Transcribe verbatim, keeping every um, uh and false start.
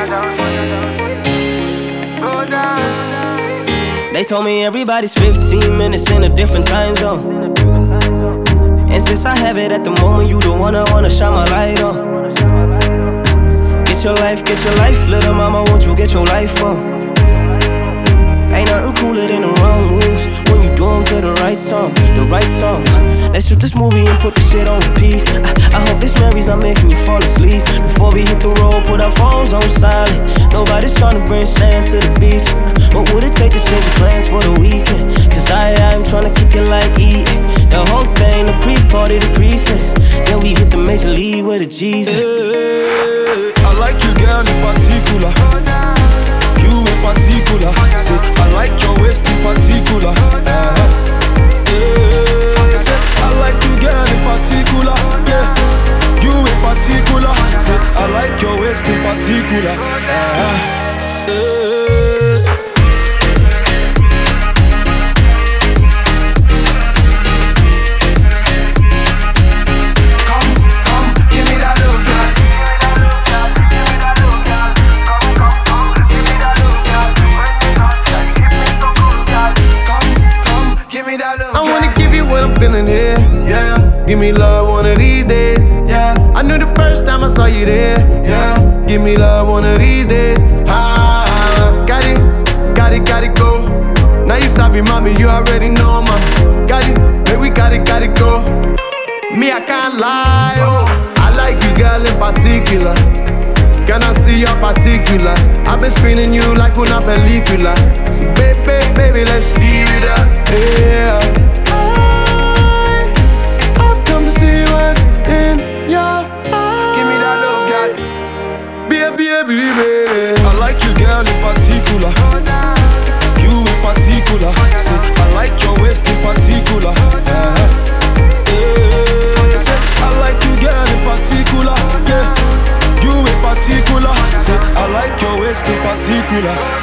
They told me everybody's fifteen minutes in a different time zone. And since I have it at the moment, you the one I wanna shine my light on. Get your life, get your life, little mama, won't you get your life on? Ain't nothing cooler than the wrong moves when you do them to the right song, the right song. Let's shoot this movie and put the shit on repeat. I, I hope this memory's not making you fall asleep. Before we hit the road, put our phones on silent. Nobody's trying to bring sand to the beach. What would it take to change your plans for the weekend? Cause I, I'm trying to kick it like eating. The whole thing, the pre-party, the pre-sex. Then we hit the major league with a G's. Hey, I like you, girl, in particular. You in particular. Say, I like your waist in particular. Uh-huh. Hey, say, I like you, girl, in particular. Yeah, you in particular. Say, I like your waist in particular. Uh-huh. Hey. Feeling here, yeah. Give me love one of these days, yeah. I knew the first time I saw you there, yeah. Give me love one of these days, ah. Got it, got it, got it, go. Now you sabi, mommy, you already know, mama. Got it, baby, we got it, got it, go. Me, I can't lie, oh. I like you, girl, in particular. Can I see your particulars? I've been screening you like una película. So baby, baby, let's steer it up, yeah. I like you, girl, in particular. You in particular. Say, I like your waist in particular. Uh-huh. Hey, say, I like you, girl, in particular. Yeah, you in particular. Say, I like your waist in particular.